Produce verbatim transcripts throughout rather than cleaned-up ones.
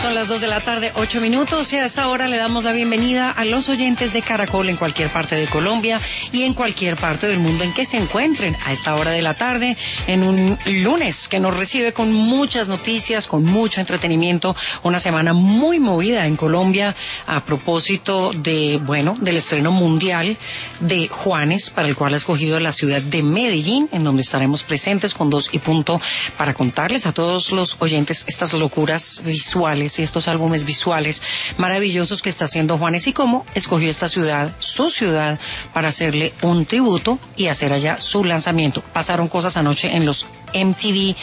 Son las dos de la tarde, ocho minutos, y a esta hora le damos la bienvenida a los oyentes de Caracol en cualquier parte de Colombia y en cualquier parte del mundo en que se encuentren a esta hora de la tarde, en un lunes que nos recibe con muchas noticias, con mucho entretenimiento, una semana muy movida en Colombia a propósito de, bueno, del estreno mundial de Juanes, para el cual ha escogido la ciudad de Medellín, en donde estaremos presentes con Dos y Punto para contarles a todos los oyentes estas locuras visuales y estos álbumes visuales maravillosos que está haciendo Juanes y cómo escogió esta ciudad, su ciudad, para hacerle un tributo y hacer allá su lanzamiento. Pasaron cosas anoche en los M T V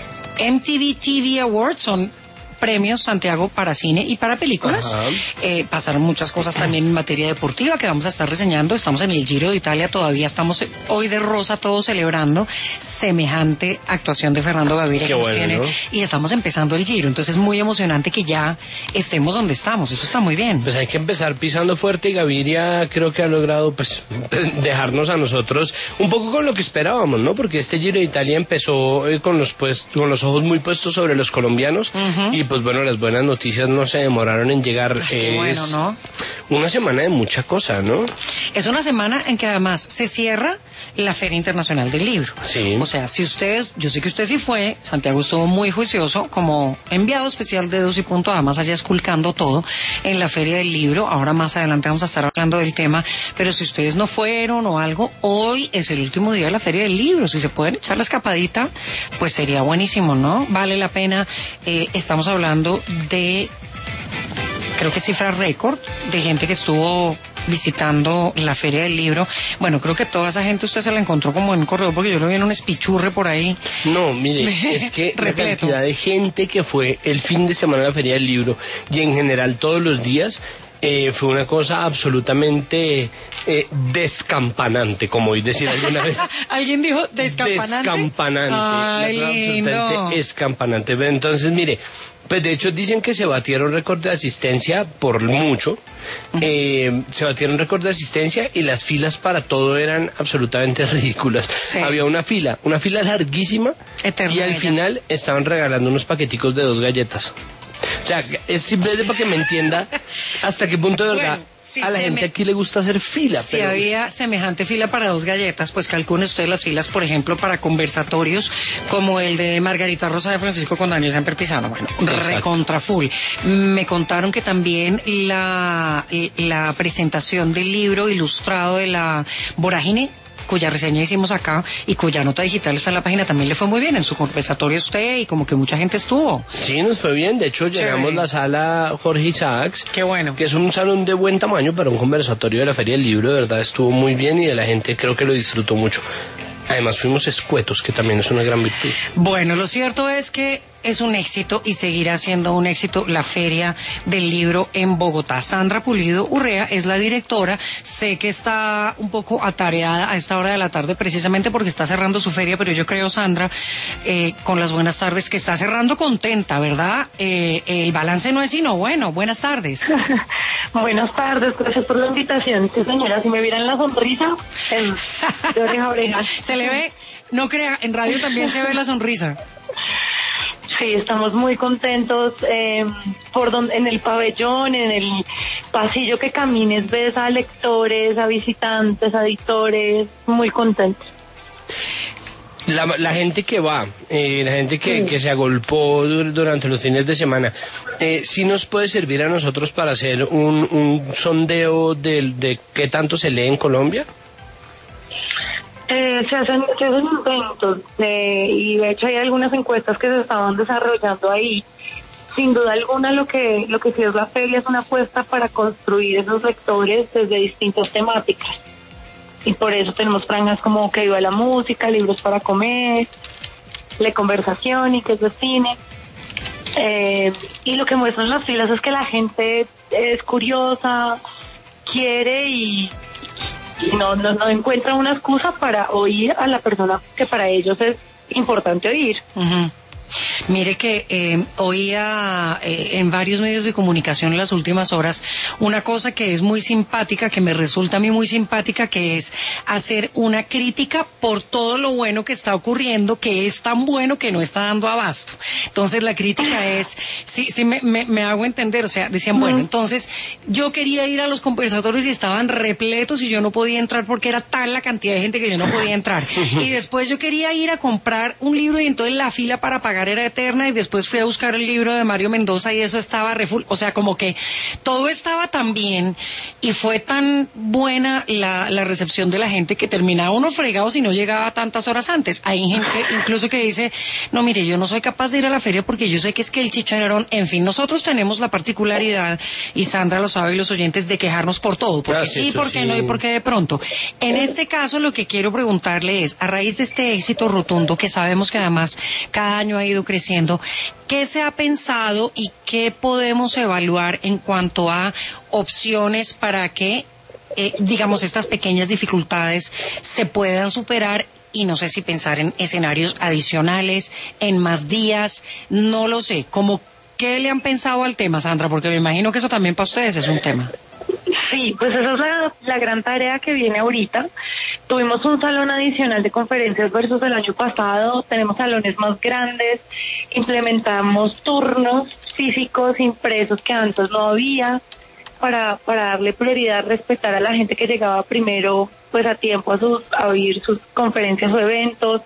M T V T V Awards, son premios, Santiago, para cine y para películas. Eh, pasaron muchas cosas también en materia deportiva que vamos a estar reseñando. Estamos en el Giro de Italia, todavía estamos hoy de rosa todos celebrando semejante actuación de Fernando Gaviria que nos bueno, tiene, ¿no? Y estamos empezando el Giro, entonces es muy emocionante que ya estemos donde estamos, eso está muy bien. Pues hay que empezar pisando fuerte y Gaviria creo que ha logrado pues dejarnos a nosotros un poco con lo que esperábamos, ¿no? Porque este Giro de Italia empezó eh, con los pues, con los ojos muy puestos sobre los colombianos. Uh-huh. Y pues bueno, las buenas noticias no se demoraron en llegar. Ay, qué bueno, ¿no? Una semana de mucha cosa, ¿no? Es una semana en que además se cierra la Feria Internacional del Libro. Sí. O sea, si ustedes, yo sé que usted sí fue, Santiago estuvo muy juicioso como enviado especial de Dos y Punto, además allá esculcando todo en la Feria del Libro. Ahora más adelante vamos a estar hablando del tema, pero si ustedes no fueron o algo, hoy es el último día de la Feria del Libro. Si se pueden echar la escapadita, pues sería buenísimo, ¿no? Vale la pena. Eh, estamos hablando hablando de, creo que cifra récord, de gente que estuvo visitando la Feria del Libro. Bueno, creo que toda esa gente usted se la encontró como en un corredor, porque yo lo vi en un espichurre por ahí. No, mire, es que la cantidad de gente que fue el fin de semana a la Feria del Libro y en general todos los días, Eh, fue una cosa absolutamente eh, descampanante, como oí decir alguna vez. ¿Alguien dijo descampanante? Descampanante. Ay, lindo. Absolutamente escampanante. Entonces, mire, pues de hecho dicen que se batieron récord de asistencia por mucho. Uh-huh. Eh, se batieron récord de asistencia y las filas para todo eran absolutamente ridículas. Sí. Había una fila, una fila larguísima. Eterna, y al ella. final estaban regalando unos paqueticos de dos galletas. O sea, es simplemente para que me entienda hasta qué punto de verdad bueno, si a la gente me... aquí le gusta hacer fila. Si pero... había semejante fila para dos galletas, pues calculen ustedes las filas, por ejemplo, para conversatorios como el de Margarita Rosa de Francisco con Daniel Samper Pizano. Bueno, recontra full. Me contaron que también la, la presentación del libro ilustrado de La Vorágine, cuya reseña hicimos acá y cuya nota digital está en la página, también le fue muy bien en su conversatorio a usted y como que mucha gente estuvo. Sí, nos fue bien, de hecho llegamos a la sala Jorge Isaacs. Qué bueno. Que es un salón de buen tamaño para un conversatorio de la Feria del Libro, de verdad estuvo muy bien y de la gente creo que lo disfrutó mucho. Además fuimos escuetos, que también es una gran virtud. Bueno, lo cierto es que es un éxito y seguirá siendo un éxito la Feria del Libro en Bogotá. Sandra Pulido Urrea es la directora. Sé que está un poco atareada a esta hora de la tarde precisamente porque está cerrando su feria, pero yo creo, Sandra, eh, con las buenas tardes, que está cerrando contenta, ¿verdad? Eh, el balance no es sino bueno. Buenas tardes. Buenas tardes, gracias por la invitación. Sí, señora, si me vieran la sonrisa, en, de oreja a oreja. Se le ve, no crea, en radio también se ve la sonrisa. Sí, estamos muy contentos. Eh, por donde, en el pabellón, en el pasillo que camines, ves a lectores, a visitantes, a editores, muy contentos. La, la gente que va, eh, la gente que, sí. que se agolpó durante los fines de semana, eh, ¿sí nos puede servir a nosotros para hacer un, un sondeo de, de qué tanto se lee en Colombia? Eh, se hacen muchos intentos eh, y de hecho hay algunas encuestas que se estaban desarrollando ahí. Sin duda alguna lo que lo que sí es la feria es una apuesta para construir esos lectores desde distintas temáticas y por eso tenemos franjas como que viva la música, libros para comer, la conversación y que es de cine. Eh, y lo que muestran las filas es que la gente es curiosa, quiere y y no, no, no encuentra una excusa para oír a la persona que para ellos es importante oír. Uh-huh. Mire que eh, oía eh, en varios medios de comunicación en las últimas horas una cosa que es muy simpática, que me resulta a mí muy simpática, que es hacer una crítica por todo lo bueno que está ocurriendo, que es tan bueno que no está dando abasto. Entonces la crítica es, sí, sí me, me, me hago entender, o sea, decían, bueno, entonces yo quería ir a los conversatorios y estaban repletos y yo no podía entrar porque era tal la cantidad de gente que yo no podía entrar. Y después yo quería ir a comprar un libro y entonces la fila para pagar era eterna y después fui a buscar el libro de Mario Mendoza y eso estaba refull, o sea, como que todo estaba tan bien y fue tan buena la, la recepción de la gente que terminaba uno fregado si no llegaba tantas horas antes. Hay gente incluso que dice, no, mire, yo no soy capaz de ir a la feria porque yo sé que es que el chicharrón, en fin, nosotros tenemos la particularidad, y Sandra lo sabe y los oyentes, de quejarnos por todo, porque Gracias, sí, porque sí. No y porque de pronto. En este caso lo que quiero preguntarle es, a raíz de este éxito rotundo que sabemos que además cada año ha ido creciendo, ¿qué se ha pensado y qué podemos evaluar en cuanto a opciones para que, eh, digamos, estas pequeñas dificultades se puedan superar? Y no sé si pensar en escenarios adicionales, en más días, no lo sé. ¿Cómo qué le han pensado al tema, Sandra? Porque me imagino que eso también para ustedes es un tema. Sí, pues esa es la, la gran tarea que viene ahorita. Tuvimos un salón adicional de conferencias versus el año pasado, tenemos salones más grandes, implementamos turnos físicos impresos que antes no había, para para darle prioridad, respetar a la gente que llegaba primero pues a tiempo a sus a oír sus conferencias o eventos.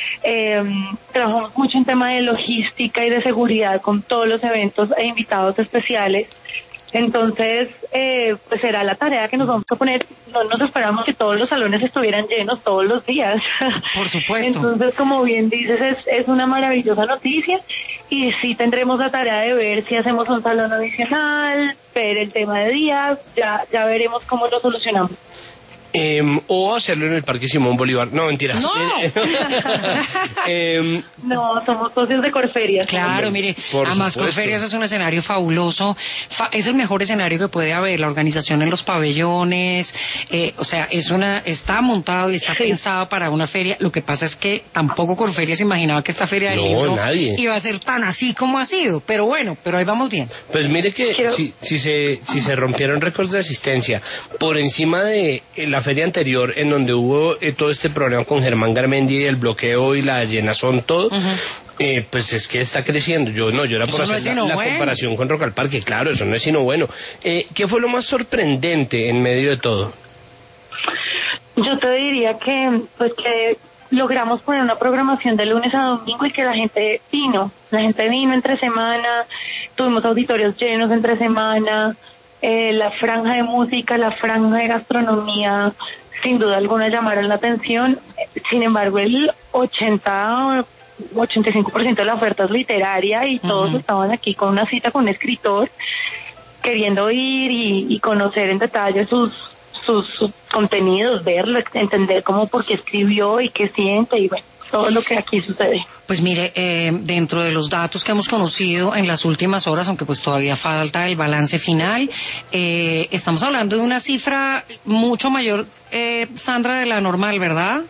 Eh, trabajamos mucho en tema de logística y de seguridad con todos los eventos e invitados especiales. Entonces, eh, pues será la tarea que nos vamos a poner. No nos esperamos que todos los salones estuvieran llenos todos los días. Por supuesto. Entonces, como bien dices, es, es una maravillosa noticia y sí tendremos la tarea de ver si hacemos un salón adicional, ver el tema de días, ya, ya veremos cómo lo solucionamos. Eh, o hacerlo en el Parque Simón Bolívar. No, mentira. No, eh, no somos socios de Corferias. Claro, mire, por además supuesto. Corferias es un escenario fabuloso, fa es el mejor escenario que puede haber, la organización en los pabellones, eh, o sea, es una, está montado y está sí. pensado para una feria. Lo que pasa es que tampoco Corferias imaginaba que esta feria del no, libro nadie. iba a ser tan así como ha sido, pero bueno, pero ahí vamos bien. Pues mire que Quiero... si, si se si se rompieron récords de asistencia por encima de la feria anterior, en donde hubo eh, todo este problema con Germán Garmendia y el bloqueo y la llenazón, todo, uh-huh. eh, pues es que está creciendo. Yo no, yo era por eso no la, la bueno. comparación con Rock al Parque, claro, eso no es sino bueno. Eh, ¿Qué fue lo más sorprendente en medio de todo? Yo te diría que, pues que logramos poner una programación de lunes a domingo y que la gente vino, la gente vino entre semana, tuvimos auditorios llenos entre semana. Eh, la franja de música, la franja de gastronomía, sin duda alguna llamaron la atención. Sin embargo, el ochenta, ochenta y cinco por ciento de la oferta es literaria y todos uh-huh. estaban aquí con una cita con un escritor, queriendo ir y, y conocer en detalle sus, sus, sus contenidos, verlo, entender cómo, por qué escribió y qué siente y bueno, todo lo que aquí sucede. Pues mire, eh, dentro de los datos que hemos conocido en las últimas horas, aunque pues todavía falta el balance final, eh, estamos hablando de una cifra mucho mayor, eh, Sandra, de la normal, ¿verdad?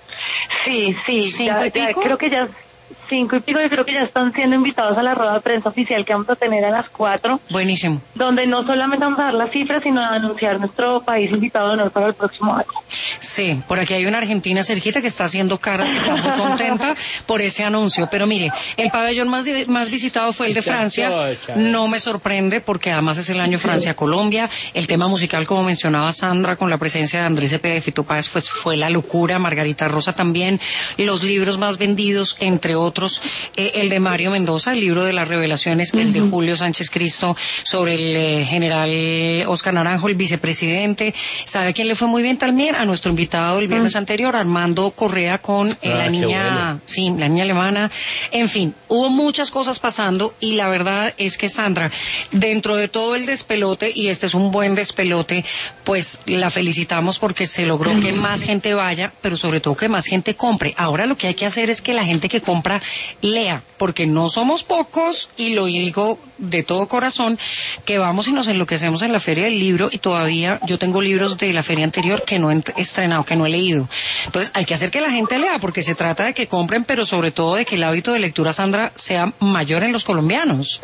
Sí, sí, ¿Cinco ya, y pico? Ya, creo que ya cinco y pico, yo creo que ya están siendo invitados a la rueda de prensa oficial que vamos a tener a las cuatro. Buenísimo. Donde no solamente vamos a dar las cifras, sino a anunciar nuestro país invitado de honor para el próximo año. Sí, por aquí hay una argentina cerquita que está haciendo caras y está muy contenta por ese anuncio. Pero mire, el pabellón más, más visitado fue el de Francia. No me sorprende porque además es el año Francia-Colombia. El tema musical, como mencionaba Sandra, con la presencia de Andrés Cepeda y Fito Páez, pues fue la locura. Margarita Rosa también. Los libros más vendidos, entre otros, eh, el de Mario Mendoza, el libro de las revelaciones, uh-huh. el de Julio Sánchez Cristo sobre el eh, general Oscar Naranjo, el vicepresidente. ¿Sabe a quién le fue muy bien también? A nuestro invitado el viernes uh-huh. anterior, Armando Correa, con eh, ah, la niña, bueno. sí, la niña alemana. En fin, hubo muchas cosas pasando y la verdad es que Sandra, dentro de todo el despelote, y este es un buen despelote, pues la felicitamos porque se logró uh-huh. que más gente vaya, pero sobre todo que más gente compre. Ahora lo que hay que hacer es que la gente que compra lea, porque no somos pocos, y lo digo de todo corazón, que vamos y nos enloquecemos en la feria del libro y todavía yo tengo libros de la feria anterior que no he estrenado estrenado, que no he leído. Entonces hay que hacer que la gente lea, porque se trata de que compren, pero sobre todo de que el hábito de lectura, Sandra, sea mayor en los colombianos.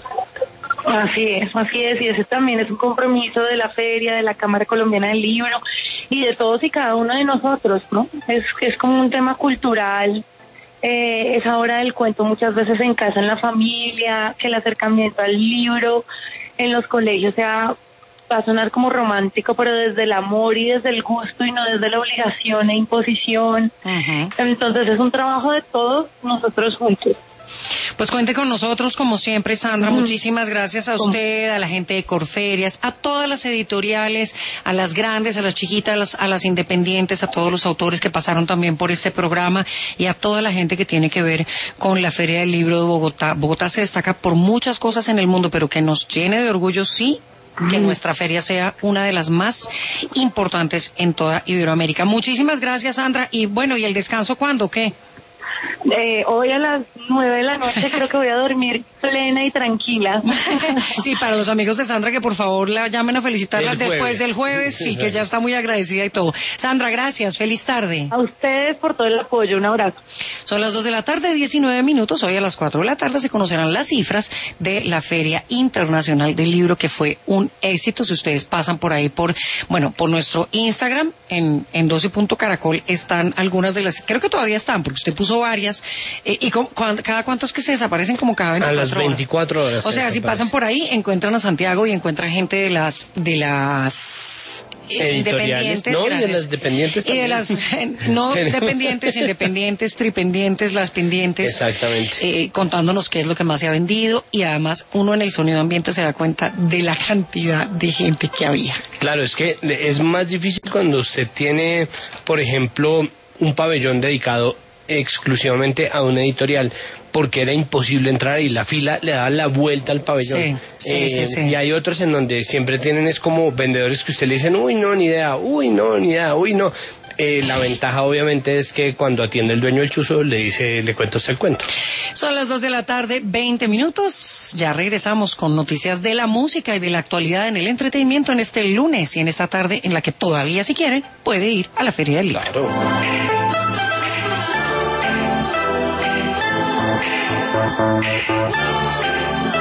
Así es, así es, y ese también es un compromiso de la feria, de la Cámara Colombiana del Libro y de todos y cada uno de nosotros, ¿no? Es que es como un tema cultural, eh, esa hora del cuento muchas veces en casa, en la familia, que el acercamiento al libro en los colegios sea, va a sonar como romántico, pero desde el amor y desde el gusto y no desde la obligación e imposición. Uh-huh. Entonces es un trabajo de todos nosotros juntos. Pues cuente con nosotros como siempre, Sandra. Mm. Muchísimas gracias a usted, a la gente de Corferias, a todas las editoriales, a las grandes, a las chiquitas, a las, a las independientes, a todos los autores que pasaron también por este programa y a toda la gente que tiene que ver con la Feria del Libro de Bogotá. Bogotá se destaca por muchas cosas en el mundo, pero que nos llene de orgullo, sí, que mm. nuestra feria sea una de las más importantes en toda Iberoamérica. Muchísimas gracias, Sandra. Y bueno, ¿y el descanso cuándo? ¿Qué? Eh, hoy a las nueve de la noche creo que voy a dormir plena y tranquila. Sí, para los amigos de Sandra que por favor la llamen a felicitarla después del jueves, sí, que ya está muy agradecida y todo. Sandra, gracias, feliz tarde. A ustedes por todo el apoyo, un abrazo. Son las dos de la tarde, diecinueve minutos, hoy a las cuatro de la tarde se conocerán las cifras de la Feria Internacional del Libro, que fue un éxito. Si ustedes pasan por ahí, por, bueno, por nuestro Instagram, en, en doce punto caracol están algunas de las, creo que todavía están, porque usted puso varias, eh, y con, con, cada cuánto es que se desaparecen, como cada veinticuatro a las veinticuatro horas. O sea, si pasan por ahí, encuentran a Santiago y encuentran gente de las de las independientes, no, gracias. Y de las dependientes también. Y de las no dependientes, independientes, tripendientes, las pendientes. Exactamente. Eh, contándonos qué es lo que más se ha vendido, y además uno en el sonido ambiente se da cuenta de la cantidad de gente que había. Claro, es que es más difícil cuando usted tiene, por ejemplo, un pabellón dedicado exclusivamente a una editorial, porque era imposible entrar y la fila le daba la vuelta al pabellón. Sí, sí, eh, sí, sí. Y hay otros en donde siempre tienen, es como vendedores que usted le dicen, uy, no, ni idea, uy, no, ni idea, uy, no. Eh, la ventaja obviamente es que cuando atiende el dueño del chuzo le dice, le cuento usted el cuento. Son las dos de la tarde, veinte minutos. Ya regresamos con noticias de la música y de la actualidad en el entretenimiento en este lunes y en esta tarde en la que todavía, si quiere, puede ir a la Feria del Libro. Claro. Thank you.